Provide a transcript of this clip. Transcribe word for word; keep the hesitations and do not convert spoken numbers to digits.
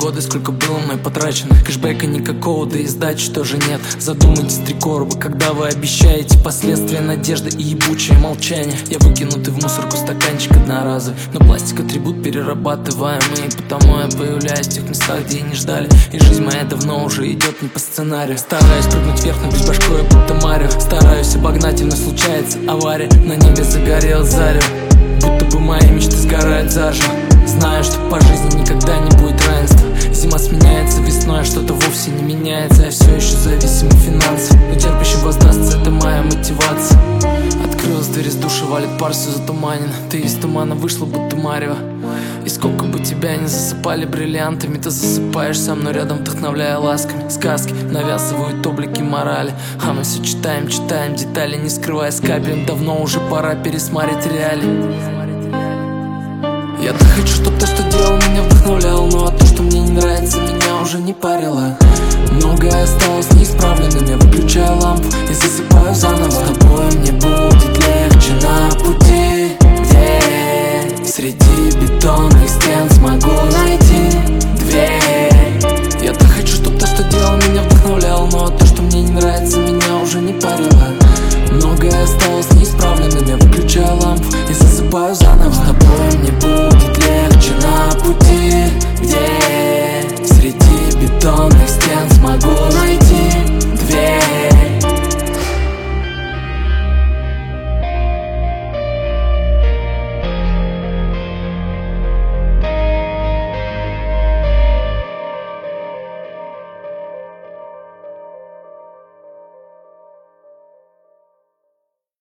годы, сколько было мной потрачено. Кэшбэка никакого, да и сдачи тоже нет. Задумайтесь, три короба, когда вы обещаете последствия надежды и ебучее молчание. Я выкинутый в мусорку стаканчик одноразовый, но пластик атрибут перерабатываемый, и потому я появляюсь в тех местах, где и не ждали. И жизнь моя давно уже идет не по сценарию. Стараюсь прыгнуть вверх, но без башкой, будто Марио. Стараюсь обогнать, но случается авария. На небе загорел зарево, будто бы мои мечты сгорают заживо. Знаю, что по жизни никогда не будет равенства. Зима сменяется весной, а что-то вовсе не меняется. Я все еще зависим финансов, но терпящим воздастся, это моя мотивация. Открылась дверь из душа, валит пар, все затуманено. Ты из тумана вышла, будто марево. И сколько бы тебя не засыпали бриллиантами, ты засыпаешь со мной рядом, вдохновляя ласками. Сказки навязывают облики морали, а мы все читаем, читаем детали, не скрывая с капелем. Давно уже пора пересмотреть реалии. Я-то хочу, чтоб то, что делал, меня вдохновляло, ну а то, что мне не нравится, меня уже не парило. Многое осталось неисправленным, я выключаю лампу и засыпаю заново. С тобой мне будет